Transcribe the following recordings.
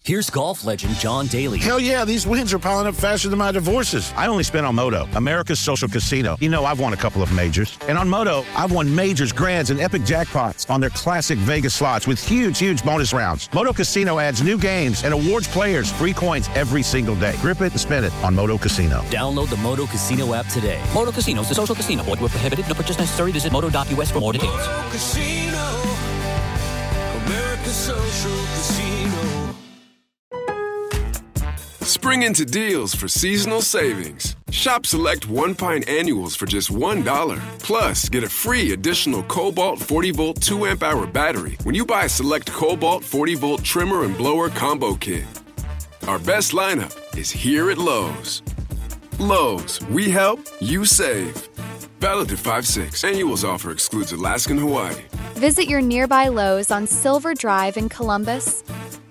Here's golf legend John Daly. Hell yeah, these wins are piling up faster than my divorces. I only spent on Moto, America's social casino. You know, I've won a couple of majors. And on Moto, I've won majors, grands, and epic jackpots on their classic Vegas slots with huge bonus rounds. Moto Casino adds new games and awards players free coins every single day. Grip it and spin it on Moto Casino. Download the Moto Casino app today. Moto Casino is a social casino. Void where prohibited. No purchase necessary. Visit moto.us for more details. Moto Casino, America's social casino. Spring into deals for seasonal savings. Shop select One Pint annuals for just $1. Plus, get a free additional Cobalt 40-volt 2-amp-hour battery when you buy a select Cobalt 40-volt trimmer and blower combo kit. Our best lineup is here at Lowe's. Lowe's, we help, you save. Valid to 5/6. Annuals offer excludes Alaska and Hawaii. Visit your nearby Lowe's on Silver Drive in Columbus.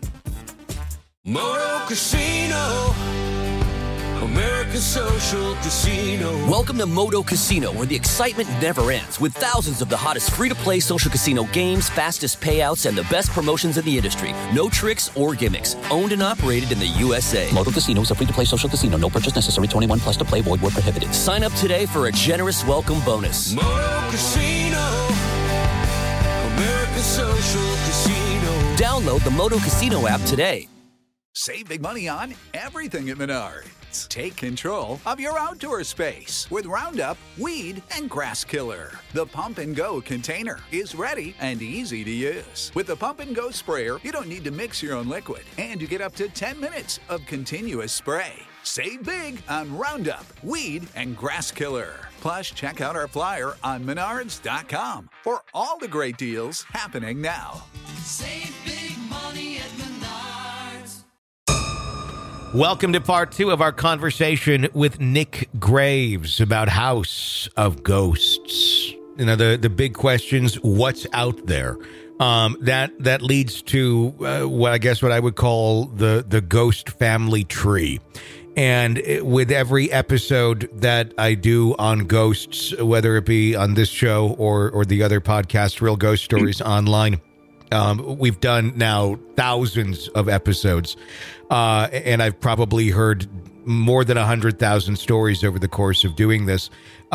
Moto Casino, America's social casino. Welcome to Moto Casino, where the excitement never ends, with thousands of the hottest free-to-play social casino games, fastest payouts, and the best promotions in the industry. No tricks or gimmicks. Owned and operated in the USA. Moto Casino is a free-to-play social casino. No purchase necessary. 21 plus to play. Void where prohibited. Sign up today for a generous welcome bonus. Moto Casino, America's social casino. Download the Moto Casino app today. Save big money on everything at Menards. Take control of your outdoor space with Roundup, Weed, and Grass Killer. The Pump and Go container is ready and easy to use. With the Pump and Go sprayer, you don't need to mix your own liquid, and you get up to 10 minutes of continuous spray. Save big on Roundup, Weed, and Grass Killer. Plus, check out our flyer on menards.com for all the great deals happening now. Save big money at Menards. Welcome to part 2 of our conversation with Nick Graves about House of Ghosts. You know, the big questions, what's out there? That leads to what I would call the ghost family tree. And with every episode that I do on ghosts, whether it be on this show or the other podcast, Real Ghost Stories Online, we've done now thousands of episodes, and I've probably heard more than 100,000 stories over the course of doing this.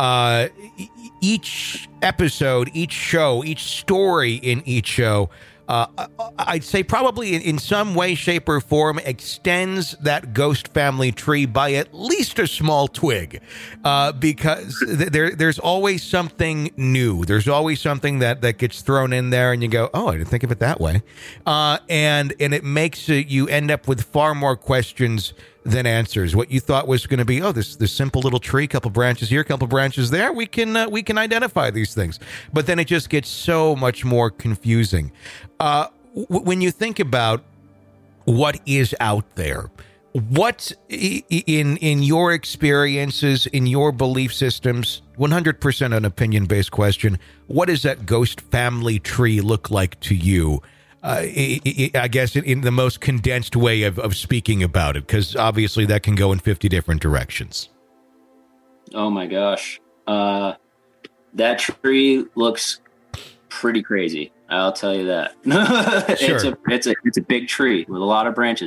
Each episode, each show, each story in each show, I'd say probably in some way, shape, or form extends that ghost family tree by at least a small twig, because there's always something new. There's always something that gets thrown in there, and you go, "Oh, I didn't think of it that way," and it makes you end up with far more questions than answers. What you thought was going to be, this simple little tree, couple branches here, couple branches there, we can identify these things, but then it just gets so much more confusing. When you think about what is out there, what in your experiences, in your belief systems, 100% an opinion-based question, what does that ghost family tree look like to you? I guess in the most condensed way of speaking about it, because obviously that can go in 50 different directions. Oh my gosh. That tree looks pretty crazy. I'll tell you that. Sure. It's a big tree with a lot of branches.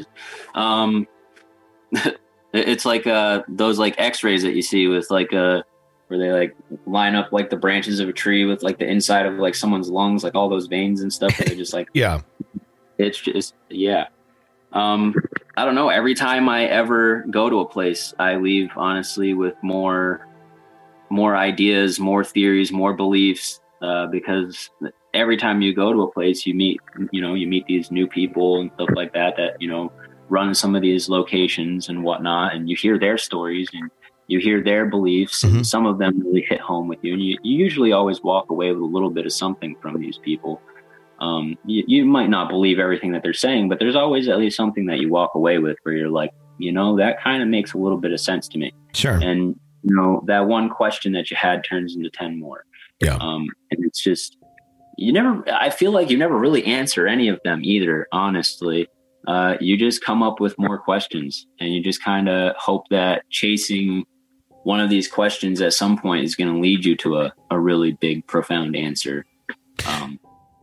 It's like those like X-rays that you see with like where they like line up like the branches of a tree with like the inside of like someone's lungs, like all those veins and stuff. They're just like, yeah, it's just, yeah. I don't know. Every time I ever go to a place, I leave honestly with more ideas, more theories, more beliefs, because every time you go to a place, you meet these new people and stuff like that, run some of these locations and whatnot. And you hear their stories and you hear their beliefs, and some of them really hit home with you. And you usually always walk away with a little bit of something from these people. You might not believe everything that they're saying, but there's always at least something that you walk away with where you're like, that kind of makes a little bit of sense to me. Sure. And, that one question that you had turns into 10 more. Yeah. And it's just, I feel like you never really answer any of them either, honestly. You just come up with more questions, and you just kind of hope that chasing one of these questions at some point is going to lead you to a really big, profound answer.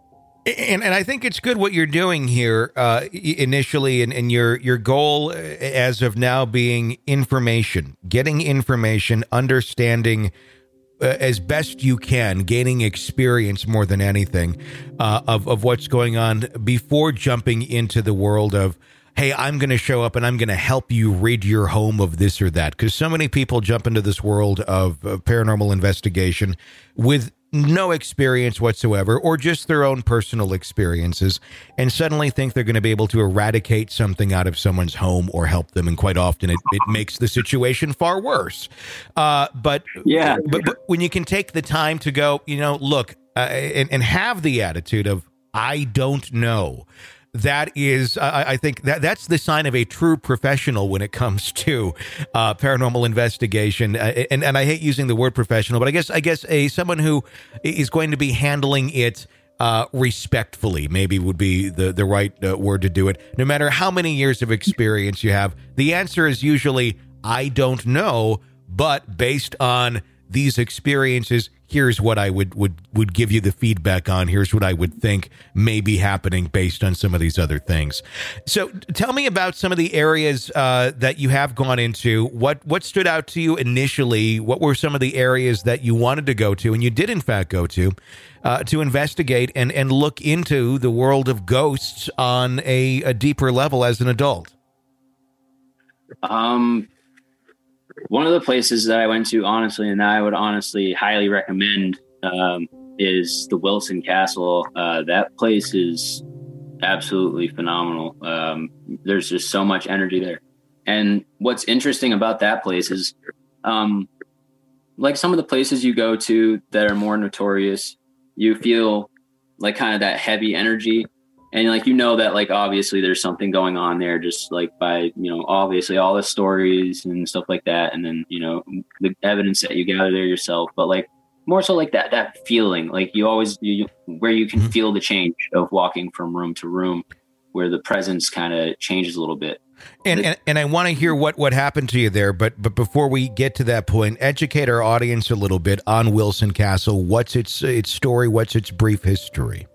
And I think it's good what you're doing here initially, and your goal as of now being information, getting information, understanding as best you can, gaining experience more than anything of what's going on before jumping into the world of, hey, I'm going to show up and I'm going to help you rid your home of this or that. Because so many people jump into this world of paranormal investigation with no experience whatsoever, or just their own personal experiences, and suddenly think they're going to be able to eradicate something out of someone's home or help them. And quite often it makes the situation far worse. But when you can take the time to go, look, and have the attitude of, I don't know. That is, I think that's the sign of a true professional when it comes to paranormal investigation. And I hate using the word professional, but I guess someone who is going to be handling it respectfully, maybe would be the right word to do it. No matter how many years of experience you have, the answer is usually, I don't know, but based on these experiences, here's what I would give you the feedback on. Here's what I would think may be happening based on some of these other things. So tell me about some of the areas that you have gone into. What stood out to you initially? What were some of the areas that you wanted to go to, and you did in fact go to investigate and look into the world of ghosts on a deeper level as an adult? One of the places that I went to, honestly, and I would honestly highly recommend, is the Wilson Castle. That place is absolutely phenomenal. There's just so much energy there. And what's interesting about that place is, like some of the places you go to that are more notorious, you feel like kind of that heavy energy. And like, that like, obviously there's something going on there, just like by, obviously all the stories and stuff like that. And then, the evidence that you gather there yourself, but like more so like that feeling, like where you can feel the change of walking from room to room, where the presence kind of changes a little bit. And I want to hear what happened to you there. But before we get to that point, educate our audience a little bit on Wilson Castle. What's its story? What's its brief history?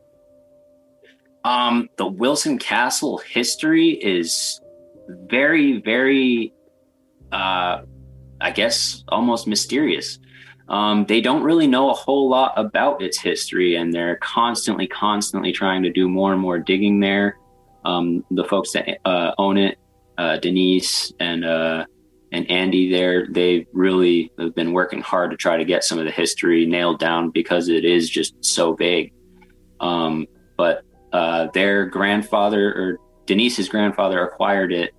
The Wilson Castle history is very, very, I guess, almost mysterious. They don't really know a whole lot about its history, and they're constantly trying to do more and more digging there. The folks that own it, Denise and Andy there, they really have been working hard to try to get some of the history nailed down because it is just so vague. But their grandfather, or Denise's grandfather, acquired it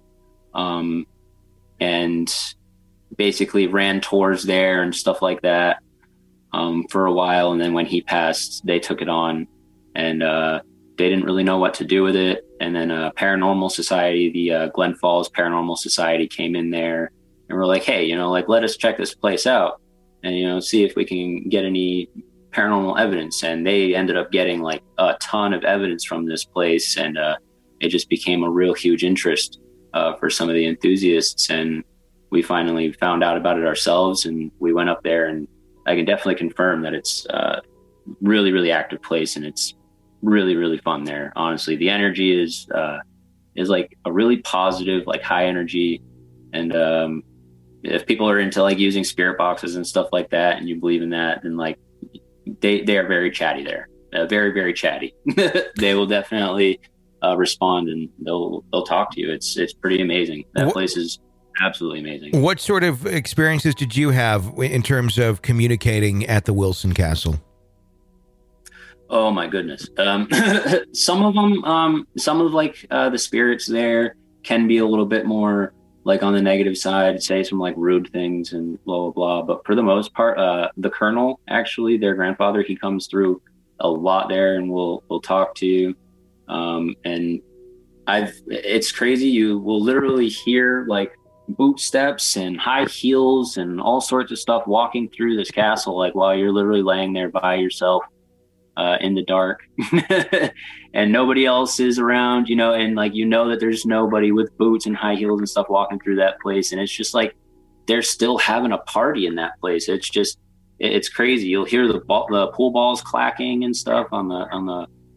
and basically ran tours there and stuff like that for a while. And then when he passed, they took it on, and they didn't really know what to do with it. And then Paranormal Society, the Glen Falls Paranormal Society, came in there and were like, hey, let us check this place out and, see if we can get any paranormal evidence. And they ended up getting like a ton of evidence from this place, and it just became a real huge interest for some of the enthusiasts. And we finally found out about it ourselves, and we went up there, and I can definitely confirm that it's a really, really active place, and it's really, really fun there. Honestly, the energy is like a really positive, like high energy. And if people are into like using spirit boxes and stuff like that, and you believe in that, then like they are very chatty there, very, very chatty. They will definitely respond, and they'll talk to you. It's pretty amazing. That place is absolutely amazing. What sort of experiences did you have in terms of communicating at the Wilson Castle? Oh my goodness. Some of them, some of like the spirits there can be a little bit more like on the negative side, say some like rude things and blah, blah, blah. But for the most part, the Colonel, actually, their grandfather, he comes through a lot there and we'll talk to you. And it's crazy. You will literally hear like boot steps and high heels and all sorts of stuff walking through this castle, like while you're literally laying there by yourself in the dark and nobody else is around, and like, that there's nobody with boots and high heels and stuff walking through that place. And it's just like, they're still having a party in that place. It's just, it's crazy. You'll hear the pool balls clacking and stuff on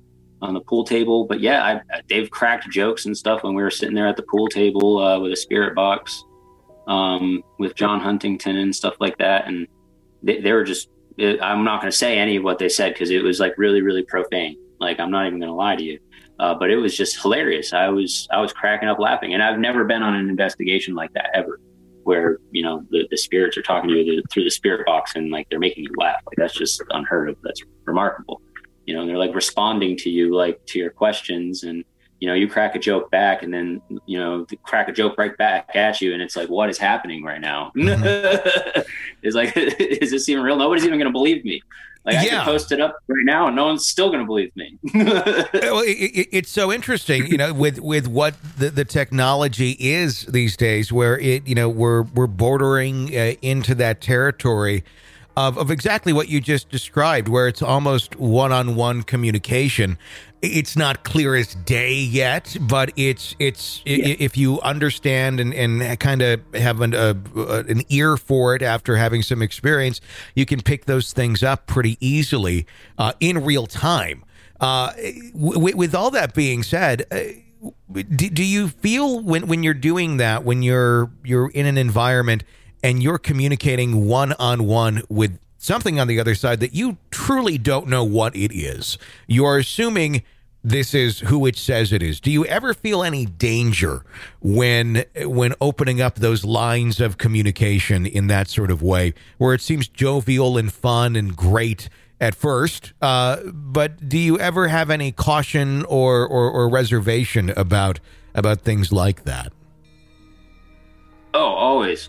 on the pool table. But yeah, they've cracked jokes and stuff when we were sitting there at the pool table with a spirit box with John Huntington and stuff like that. And they were just, I'm not going to say any of what they said because it was like really, really profane. Like, I'm not even going to lie to you. But it was just hilarious. I was cracking up laughing. And I've never been on an investigation like that ever, where, you know, the spirits are talking to you through the spirit box and like they're making you laugh. Like, that's just unheard of. That's remarkable. You know, and they're like responding to you, like to your questions, and, you know, you crack a joke back and then, you know, crack a joke right back at you. And it's like, what is happening right now? It's like, is this even real? Nobody's even going to believe me. Like, I could post it up right now and no one's still going to believe me. Well, it's so interesting, you know, with what the technology is these days, where it, you know, we're bordering into that territory of exactly what you just described, where it's almost one-on-one communication. It's not clear as day yet, but it's if you understand and kind of have an ear for it after having some experience, you can pick those things up pretty easily in real time. With all that being said, do you feel when you're doing that, when you're in an environment and you're communicating one-on-one with something on the other side that you truly don't know what it is, you're assuming this is who it says it is. Do you ever feel any danger when opening up those lines of communication in that sort of way, where it seems jovial and fun and great at first, but do you ever have any caution or reservation about things like that? Oh, always.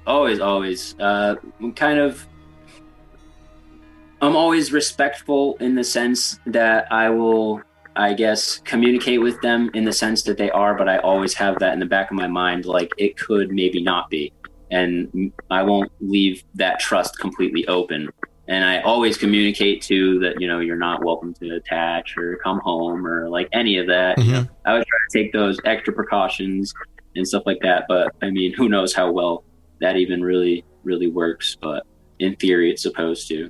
I'm always respectful in the sense that I will, I guess, communicate with them in the sense that they are, but I always have that in the back of my mind, like it could maybe not be. And I won't leave that trust completely open. And I always communicate to that, you know, you're not welcome to attach or come home or like any of that. Mm-hmm. You know, I would try to take those extra precautions and stuff like that. But I mean, who knows how well that even really, really works. But in theory, it's supposed to.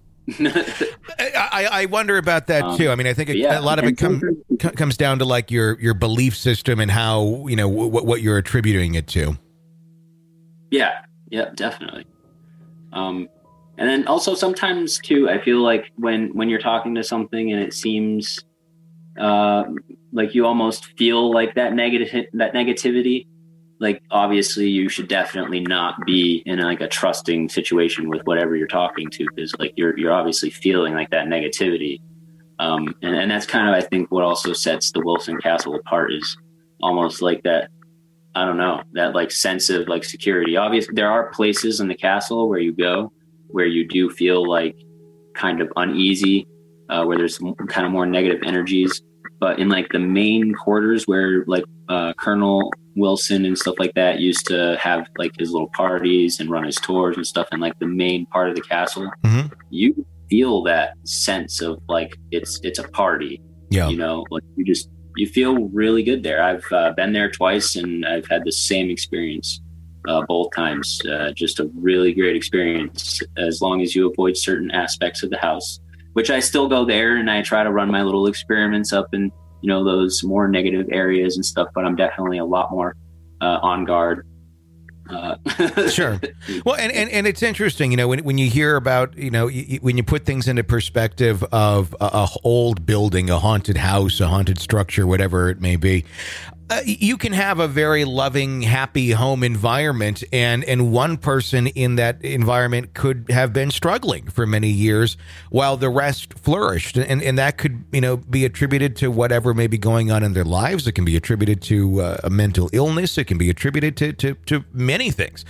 I wonder about that too. I mean, I think a lot of it comes down to like your belief system and how, you know, what you're attributing it to. Yeah, definitely. And then also sometimes too, I feel like when you're talking to something and it seems like you almost feel like that negativity, like obviously you should definitely not be in like a trusting situation with whatever you're talking to, because like you're obviously feeling like that negativity. And that's kind of, I think, what also sets the Wilson Castle apart is almost like that, I don't know, that like sense of like security. Obviously there are places in the castle where you go where you do feel like kind of uneasy, where there's kind of more negative energies, but in like the main quarters where like Colonel Wilson and stuff like that used to have like his little parties and run his tours and stuff in like the main part of the castle, mm-hmm. you feel that sense of like it's a party. Yeah, you know, like you feel really good there. I've been there twice and I've had the same experience both times. Just a really great experience, as long as you avoid certain aspects of the house, which I still go there and I try to run my little experiments up in, you know, those more negative areas and stuff, but I'm definitely a lot more on guard. Sure. Well, and it's interesting, you know, when you hear about, you know, when you put things into perspective of a old building, a haunted house, a haunted structure, whatever it may be, you can have a very loving, happy home environment, and one person in that environment could have been struggling for many years while the rest flourished. And that could, you know, be attributed to whatever may be going on in their lives. It can be attributed to a mental illness. It can be attributed to many things.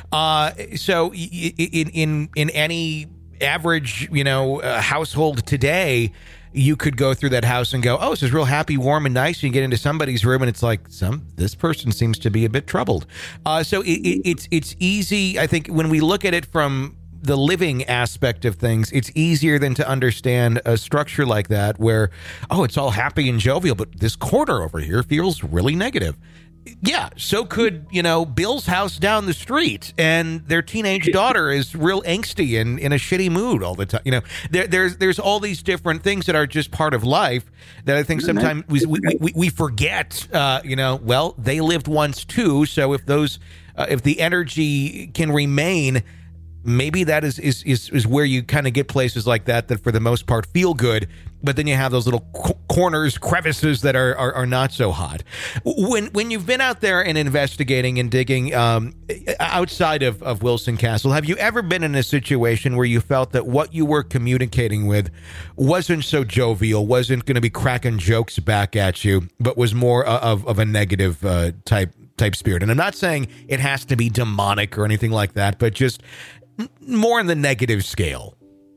So in any average, you know, household today, you could go through that house and go, oh, this is real happy, warm, and nice. You get into somebody's room and it's like, this person seems to be a bit troubled. So it's easy. I think when we look at it from the living aspect of things, it's easier than to understand a structure like that where, oh, it's all happy and jovial, but this corner over here feels really negative. Yeah, so could, Bill's house down the street, and their teenage daughter is real angsty and in a shitty mood all the time. There's all these different things that are just part of life that I think sometimes we forget. Well, they lived once too, so if the energy can remain, maybe that is where you kind of get places like that for the most part feel good, but then you have those little corners, crevices that are not so hot. When you've been out there and investigating and digging outside of Wilson Castle, have you ever been in a situation where you felt that what you were communicating with wasn't so jovial, wasn't going to be cracking jokes back at you, but was more of a negative type spirit? And I'm not saying it has to be demonic or anything like that, but just more on the negative scale.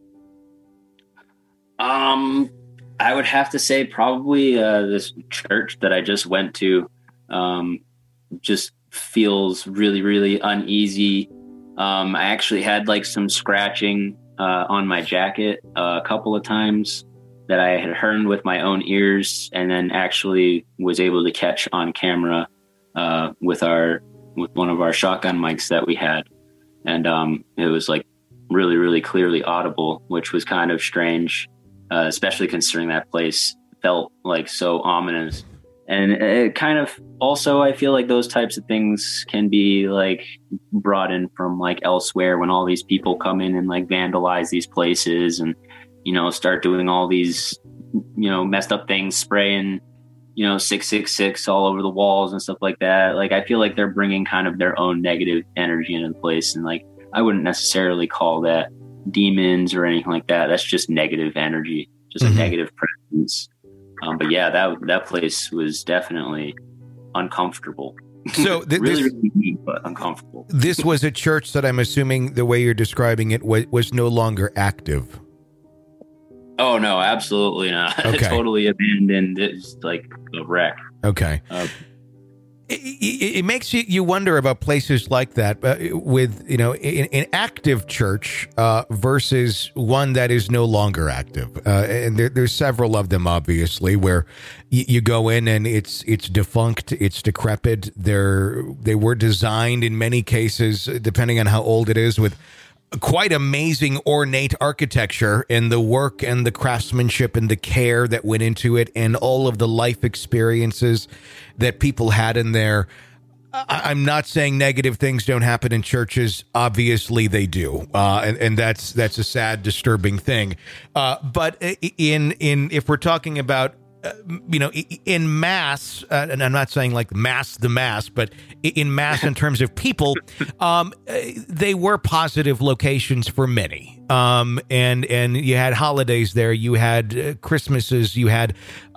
I would have to say probably this church that I just went to just feels really, really uneasy. I actually had like some scratching on my jacket a couple of times that I had heard with my own ears, and then actually was able to catch on camera with one of our shotgun mics that we had. And it was like really, really clearly audible, which was kind of strange, especially considering that place felt like so ominous. And it kind of also, I feel like those types of things can be like brought in from like elsewhere when all these people come in and like vandalize these places and, start doing all these, messed up things, spraying, 666 all over the walls and stuff like that. Like, I feel like they're bringing kind of their own negative energy into the place. And like, I wouldn't necessarily call that demons or anything like that. That's just negative energy, just a negative presence. But yeah, that place was definitely uncomfortable. So really neat, but uncomfortable. This was a church that I'm assuming the way you're describing it was no longer active. Oh, no, absolutely not. Okay. Totally abandoned. It's like a wreck. Okay. It makes you wonder about places like that with, an active church versus one that is no longer active. And there's several of them, obviously, where you go in and it's defunct, it's decrepit. They were designed in many cases, depending on how old it is, with quite amazing ornate architecture and the work and the craftsmanship and the care that went into it and all of the life experiences that people had in there. I'm not saying negative things don't happen in churches. Obviously they do. And that's a sad, disturbing thing. But if we're talking about in mass, and I'm not saying like the mass, but in mass in terms of people, they were positive locations for many. And you had holidays there, you had Christmases, you had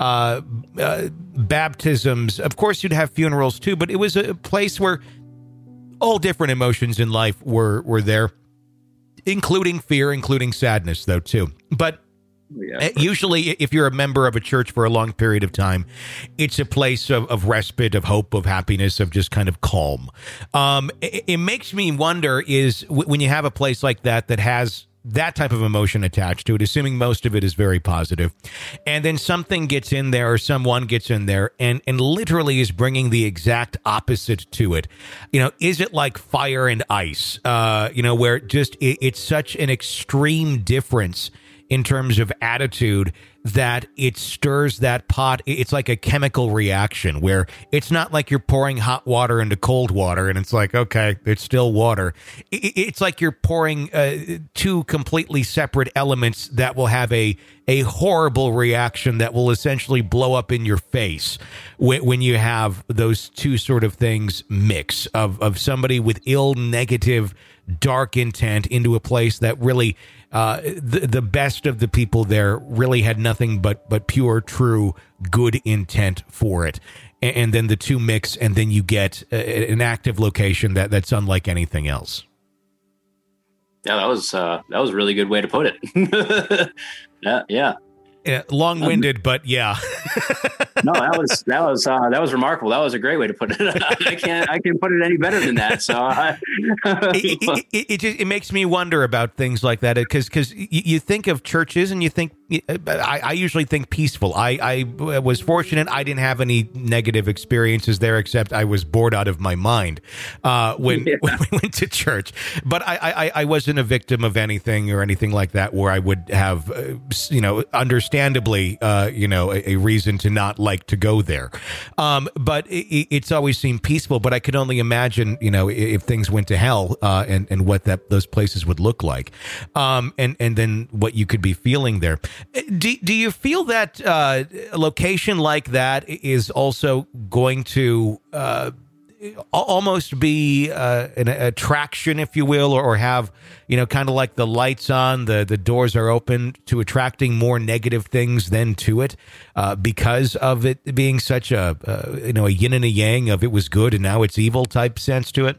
baptisms. Of course, you'd have funerals too, but it was a place where all different emotions in life were there, including fear, including sadness, though, too. But usually, if you're a member of a church for a long period of time, it's a place of respite, of hope, of happiness, of just kind of calm. It makes me wonder is when you have a place like that has that type of emotion attached to it, assuming most of it is very positive, and then something gets in there or someone gets in there and literally is bringing the exact opposite to it. Is it like fire and ice, where just it's such an extreme difference in terms of attitude that it stirs that pot? It's like a chemical reaction where it's not like you're pouring hot water into cold water and it's like, okay, it's still water. It's like you're pouring two completely separate elements that will have a horrible reaction that will essentially blow up in your face when you have those two sort of things mix of somebody with ill, negative, dark intent into a place that really the best of the people there really had nothing but pure, true, good intent for it. And then the two mix, and then you get an active location that's unlike anything else. Yeah, that was a really good way to put it. Yeah. Long-winded, but yeah. No, that was remarkable. That was a great way to put it. I can't put it any better than that. So It makes me wonder about things like that, because you think of churches and you think, I usually think peaceful. I was fortunate I didn't have any negative experiences there, except I was bored out of my mind when we went to church. But I wasn't a victim of anything or anything like that where I would have, understandably, a reason to not like to go there. But it's always seemed peaceful. But I could only imagine, if things went to hell, and what those places would look like, and then what you could be feeling there. Do you feel that a location like that is also going to almost be an attraction, if you will, or have, kind of like the lights on, the doors are open to attracting more negative things than to it, because of it being such a yin and a yang of it was good and now it's evil type sense to it?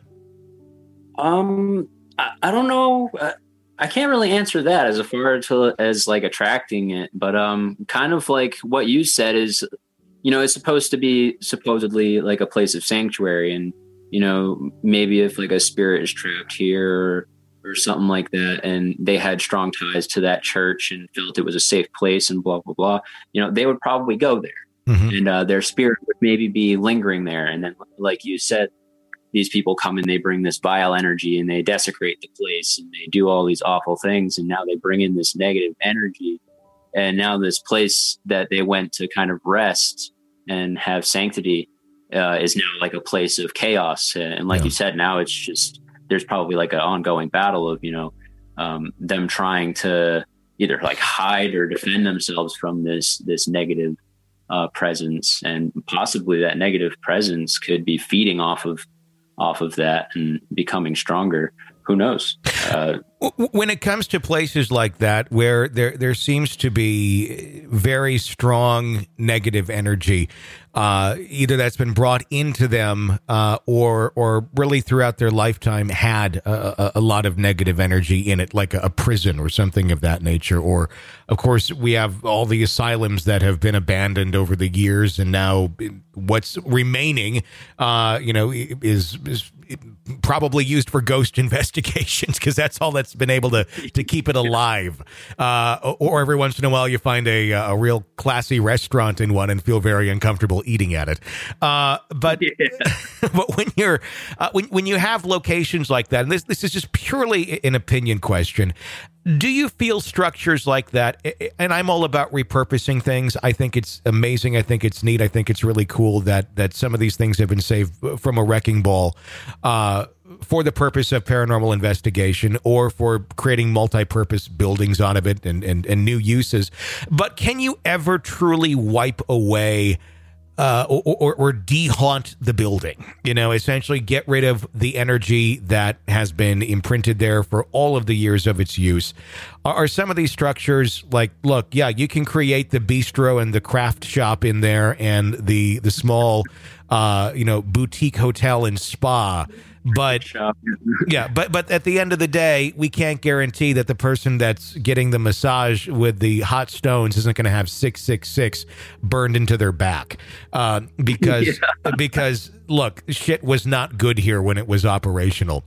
I don't know. I can't really answer that as far as like attracting it, but kind of like what you said is, it's supposed to be supposedly like a place of sanctuary, and maybe if like a spirit is trapped here or something like that, and they had strong ties to that church and felt it was a safe place and blah blah blah, they would probably go there, and their spirit would maybe be lingering there, and then like you said, these people come and they bring this vile energy and they desecrate the place and they do all these awful things. And now they bring in this negative energy. And now this place that they went to kind of rest and have sanctity is now like a place of chaos. And like you said, now it's just, there's probably like an ongoing battle of, them trying to either like hide or defend themselves from this negative presence. And possibly that negative presence could be feeding off of that and becoming stronger. Who knows? When it comes to places like that, where there seems to be very strong negative energy, either that's been brought into them, or really throughout their lifetime had a lot of negative energy in it, like a prison or something of that nature. Or, of course, we have all the asylums that have been abandoned over the years, and now what's remaining, is probably used for ghost investigations, because that's all that's been able to keep it alive. Or every once in a while you find a real classy restaurant in one and feel very uncomfortable eating at it. But but when you have locations like that, and this is just purely an opinion question, do you feel structures like that? And I'm all about repurposing things. I think it's amazing. I think it's neat. I think it's really cool that some of these things have been saved from a wrecking ball for the purpose of paranormal investigation or for creating multi-purpose buildings out of it and new uses. But can you ever truly wipe away or de-haunt the building, essentially get rid of the energy that has been imprinted there for all of the years of its use? Are some of these structures like, look, yeah, you can create the bistro and the craft shop in there and the small, boutique hotel and spa, but but at the end of the day, we can't guarantee that the person that's getting the massage with the hot stones isn't going to have 666 burned into their back, because look, shit was not good here when it was operational.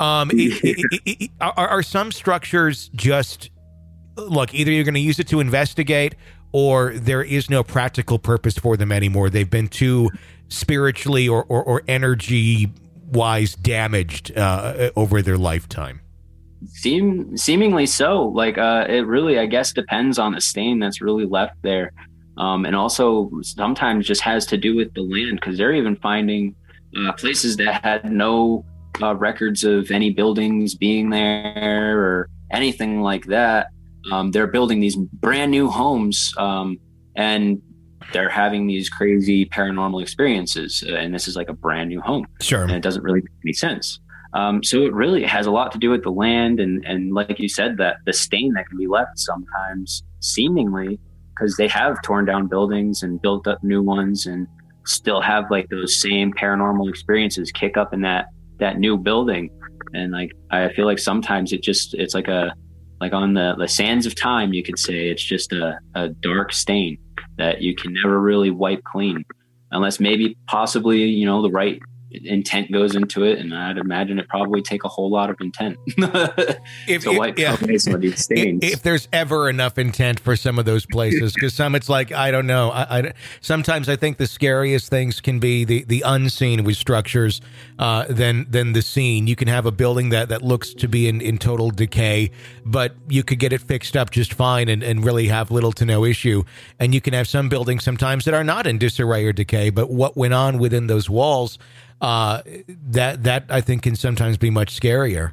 Are some structures just, look, either you're going to use it to investigate or there is no practical purpose for them anymore? They've been too spiritually or energy wise damaged over their lifetime. Seemingly so. Like it really, I guess, depends on the stain that's really left there, and also sometimes just has to do with the land, because they're even finding places that had no records of any buildings being there or anything like that. They're building these brand new homes, and they're having these crazy paranormal experiences, and this is like a brand new home. Sure. And it doesn't really make any sense. So it really has a lot to do with the land, and like you said, that the stain that can be left sometimes, seemingly, because they have torn down buildings and built up new ones and still have like those same paranormal experiences kick up in that new building. And like, I feel like sometimes it's like on the sands of time, you could say it's just a dark stain that you can never really wipe clean, unless maybe possibly, the right intent goes into it, and I'd imagine it probably take a whole lot of intent to wipe away some of these stains. If there's ever enough intent for some of those places, because some it's like, I don't know. Sometimes I think the scariest things can be the unseen with structures than the seen. You can have a building that looks to be in total decay, but you could get it fixed up just fine and really have little to no issue. And you can have some buildings sometimes that are not in disarray or decay, but what went on within those walls, that I think can sometimes be much scarier.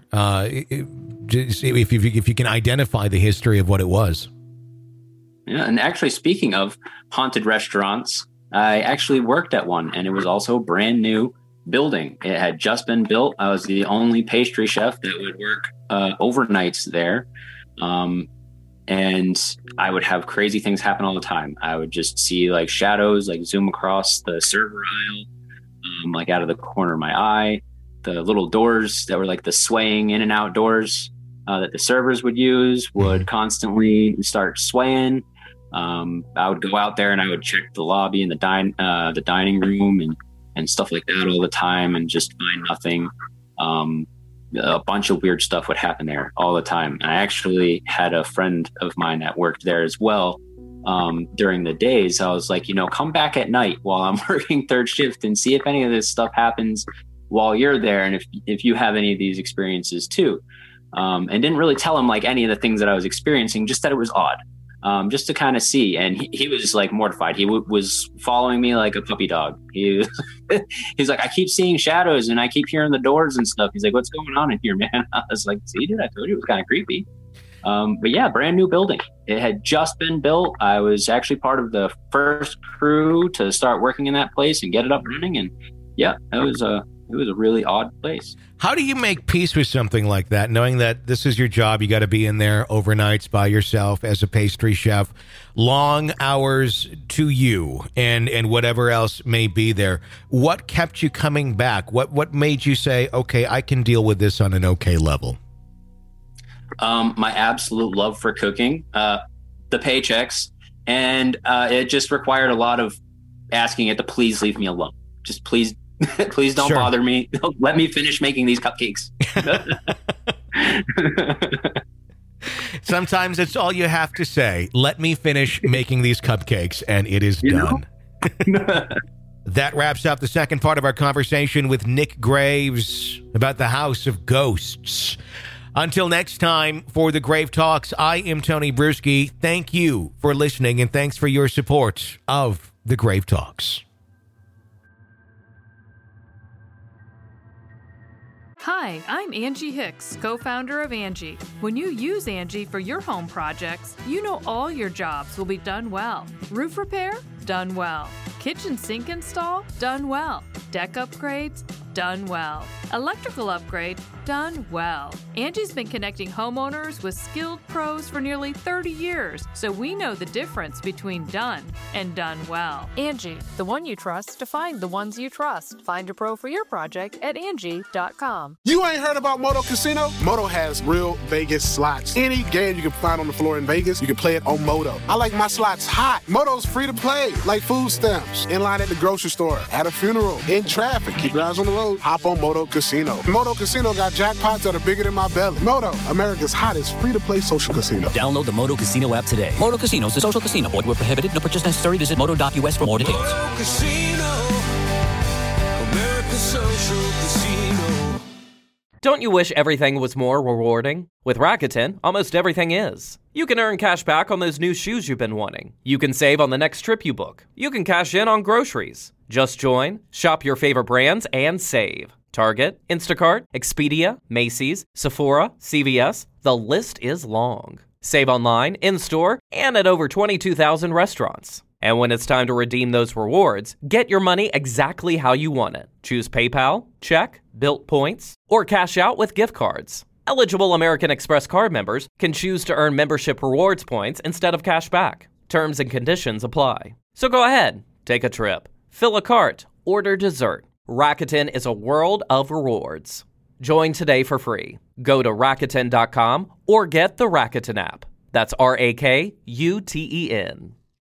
If you can identify the history of what it was. Yeah, and actually, speaking of haunted restaurants, I actually worked at one, and it was also a brand new building. It had just been built. I was the only pastry chef that would work overnights there. And I would have crazy things happen all the time. I would just see like shadows, like zoom across the server aisle, like out of the corner of my eye. The little doors that were like the swaying in and out doors that the servers would use would constantly start swaying. I would go out there and I would check the lobby and the dining room and stuff like that all the time, and just find nothing. A bunch of weird stuff would happen there all the time. And I actually had a friend of mine that worked there as well. During the days, I was like, come back at night while I'm working third shift and see if any of this stuff happens while you're there, and if you have any of these experiences too. And didn't really tell him like any of the things that I was experiencing, just that it was odd. Just to kind of see. And he was like mortified. He was following me like a puppy dog. He's like, I keep seeing shadows and I keep hearing the doors and stuff. He's like, what's going on in here, man? I was like, see, dude, I told you it was kind of creepy. But yeah, brand new building. It had just been built. I was actually part of the first crew to start working in that place and get it up running. And yeah, it was a really odd place. How do you make peace with something like that, knowing that this is your job? You got to be in there overnights by yourself as a pastry chef, long hours to you and whatever else may be there. What kept you coming back? What made you say, okay, I can deal with this on an okay level? My absolute love for cooking, the paychecks, and it just required a lot of asking it to please leave me alone. Just please don't bother me. Let me finish making these cupcakes. Sometimes it's all you have to say. Let me finish making these cupcakes, and it is done. That wraps up the second part of our conversation with Nick Graves about the House of Ghosts. Until next time, for the Grave Talks, I am Tony Bruschi. Thank you for listening, and thanks for your support of the Grave Talks. Hi, I'm Angie Hicks, co-founder of Angie. When you use Angie for your home projects, you know all your jobs will be done well. Roof repair? Done well. Kitchen sink install? Done well. Deck upgrades? Done well. Electrical upgrade? Done well. Angie's been connecting homeowners with skilled pros for nearly 30 years, so we know the difference between done and done well. Angie, the one you trust to find the ones you trust. Find a pro for your project at Angie.com. You ain't heard about Moto Casino? Moto has real Vegas slots. Any game you can find on the floor in Vegas, you can play it on Moto. I like my slots hot. Moto's free to play, like food stamps, in line at the grocery store, at a funeral, in traffic. Keep your eyes on the road. Hop on Moto Casino. Moto Casino got jackpots that are bigger than my belly. Moto, America's hottest free-to-play social casino. Download the Moto Casino app today. Moto Casino is a social casino. Void where prohibited. No purchase necessary. Visit moto.us for more details. Moto Casino, America's social casino. Don't you wish everything was more rewarding? With Rakuten, almost everything is. You can earn cash back on those new shoes you've been wanting. You can save on the next trip you book. You can cash in on groceries. Just join, shop your favorite brands, and save. Target, Instacart, Expedia, Macy's, Sephora, CVS, the list is long. Save online, in-store, and at over 22,000 restaurants. And when it's time to redeem those rewards, get your money exactly how you want it. Choose PayPal, check, Bilt points, or cash out with gift cards. Eligible American Express card members can choose to earn membership rewards points instead of cash back. Terms and conditions apply. So go ahead, take a trip, fill a cart, order dessert. Rakuten is a world of rewards. Join today for free. Go to Rakuten.com or get the Rakuten app. That's Rakuten.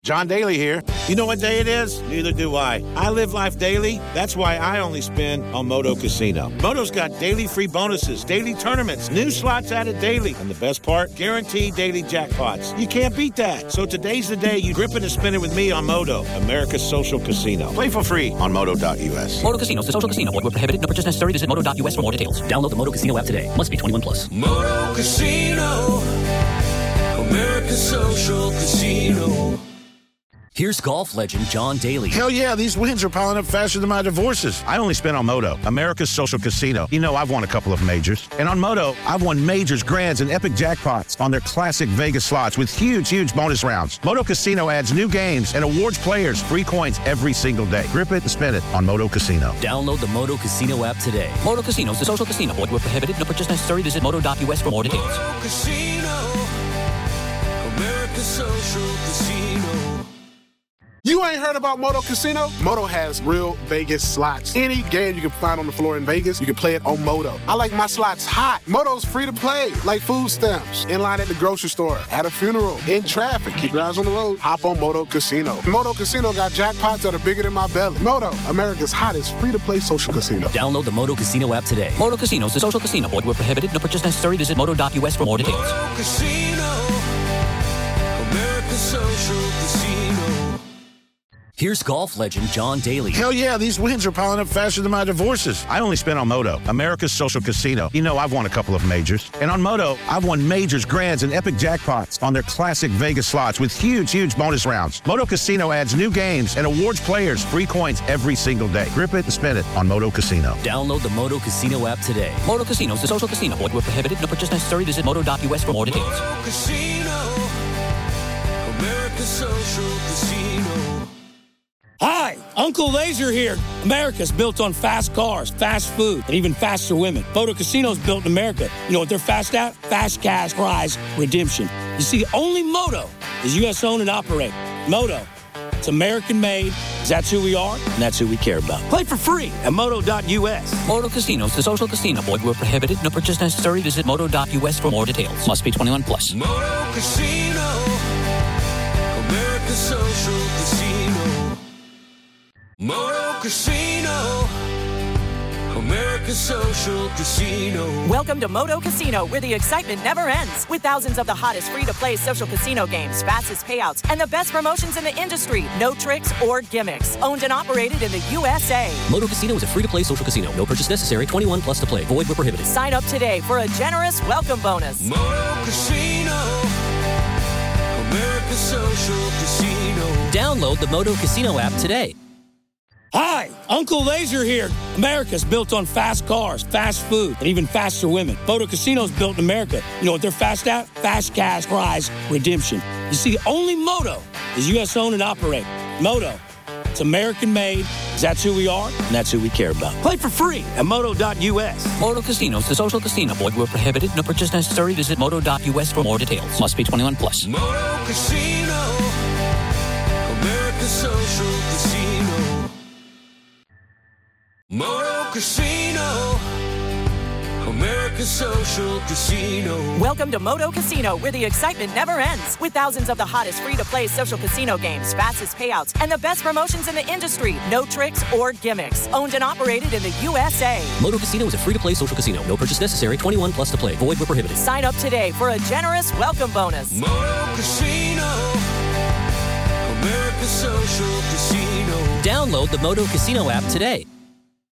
John Daly here. You know what day it is? Neither do I. I live life daily. That's why I only spin on Moto Casino. Moto's got daily free bonuses, daily tournaments, new slots added daily. And the best part? Guaranteed daily jackpots. You can't beat that. So today's the day you grip it and spin it with me on Moto, America's social casino. Play for free on Moto.us. Moto Casinos, the social casino. Void where prohibited. No purchase necessary. Visit Moto.us for more details. Download the Moto Casino app today. Must be 21 plus. Moto Casino, America's social casino. Here's golf legend John Daly. Hell yeah, these wins are piling up faster than my divorces. I only spin on Moto, America's social casino. You know, I've won a couple of majors. And on Moto, I've won majors, grands, and epic jackpots on their classic Vegas slots with huge bonus rounds. Moto Casino adds new games and awards players free coins every single day. Grip it and spin it on Moto Casino. Download the Moto Casino app today. Moto Casinos, the social casino. Void where prohibited. No purchase necessary. Visit Moto.us for more details. Moto Casino, America's social casino. You ain't heard about Moto Casino? Moto has real Vegas slots. Any game you can find on the floor in Vegas, you can play it on Moto. I like my slots hot. Moto's free to play, like food stamps. In line at the grocery store, at a funeral, in traffic. Keep your eyes on the road. Hop on Moto Casino. Moto Casino got jackpots that are bigger than my belly. Moto, America's hottest free-to-play social casino. Download the Moto Casino app today. Moto Casinos, the social casino. Void where prohibited. No purchase necessary. Visit Moto.us for more details. Moto Casino, America's social casino. Here's golf legend John Daly. Hell yeah, these wins are piling up faster than my divorces. I only spin on Moto, America's social casino. You know, I've won a couple of majors. And on Moto, I've won majors, grands, and epic jackpots on their classic Vegas slots with huge bonus rounds. Moto Casino adds new games and awards players free coins every single day. Grip it and spin it on Moto Casino. Download the Moto Casino app today. Moto Casinos, the social casino. Void where prohibited. No purchase necessary. Visit Moto.us for more details. Moto Casino, America's social casino. Hi, Uncle Laser here. America's built on fast cars, fast food, and even faster women. Moto Casino's built in America. You know what they're fast at? Fast cash, prize, redemption. You see, only Moto is U.S. owned and operated. Moto, it's American made. That's who we are, and that's who we care about. Play for free at Moto.us. Moto Casinos, the social casino. Void where prohibited. No purchase necessary. Visit Moto.us for more details. Must be 21 plus. Moto Casino, America's social casino. Moto Casino, America's social casino. Welcome to Moto Casino, where the excitement never ends. With thousands of the hottest free-to-play social casino games, fastest payouts, and the best promotions in the industry. No tricks or gimmicks. Owned and operated in the USA. Moto Casino is a free-to-play social casino. No purchase necessary. 21 plus to play. Void where prohibited. Sign up today for a generous welcome bonus. Moto Casino, America's social casino. Download the Moto Casino app today. Hi, Uncle Laser here. America's built on fast cars, fast food, and even faster women. Moto Casino's built in America. You know what they're fast at? Fast cash, prize, redemption. You see, only Moto is U.S. owned and operated. Moto, it's American made. That's who we are, and that's who we care about. Play for free at Moto.us. Moto Casinos, the social casino. Void where prohibited. No purchase necessary. Visit Moto.us for more details. Must be 21 plus. Moto Casino, America's social casino. Moto Casino, America's social casino. Welcome to Moto Casino, where the excitement never ends. With thousands of the hottest free-to-play social casino games, fastest payouts, and the best promotions in the industry. No tricks or gimmicks. Owned and operated in the USA. Moto Casino is a free-to-play social casino. No purchase necessary. 21 plus to play. Void where prohibited. Sign up today for a generous welcome bonus. Moto Casino, America's social casino. Download the Moto Casino app today.